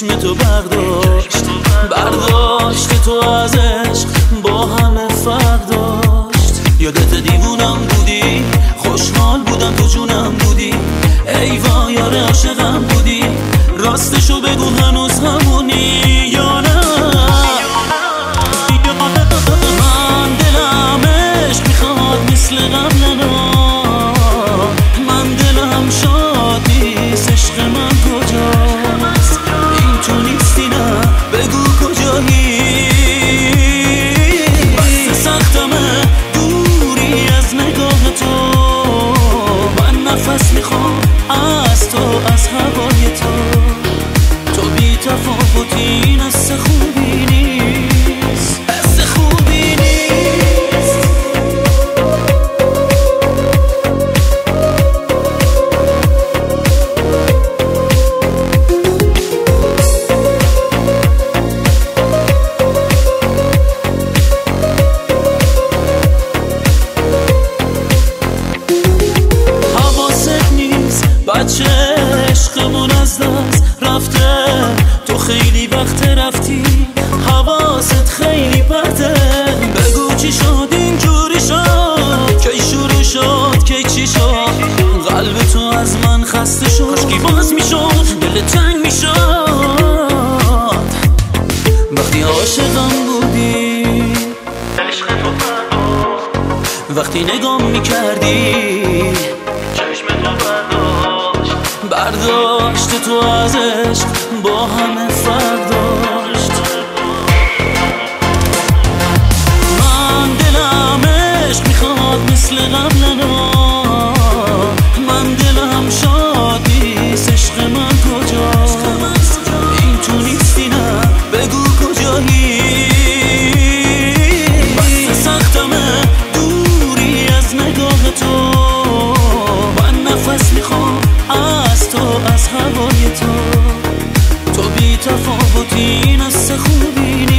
چشم تو برداشت تو از عشق با همه فرق داشت. یادت دیوونم بودی، خوشحال بودم تو جونم بودی، ای وای یار عاشقم بودی، راستشو بگو هنوز همونی یا نه؟ من دلم عشق میخواد مثل قبل من دلم شاد نیست، عشق من کجاست؟ این تو نیستی نه بگو کجایی؟ بس سختمه دوری از نگاه تو، من نفس میخوام از تو، از هوای تو بی تفاوتی، نسه خوبی نیست، نسه خوبی نیست. حواست نیست بچه عشقمون از دست رفته، تو خیلی وقت رفتی، حواست خیلی پرته، بگو چی شد اینجوری شد، کی شروع شد کی چی شد، قلب تو از من خسته شد، کاشکی باز میشد دل تنگ میشد، وقتی عاشقم بودی، عشق تو وقتی نگام میکردی، چشم تو برداشت تو از عشق با همه فرق داشت. من دلم عشق میخواد مثل قبل من دلم شاد نیست، عشق من کجاست؟ این تو نیستی نه بگو کجایی؟ بس سختمه دوری از نگاه تو، من نفس میخوام از تو، از هوای تو بی تفاوتی، نسه خوبی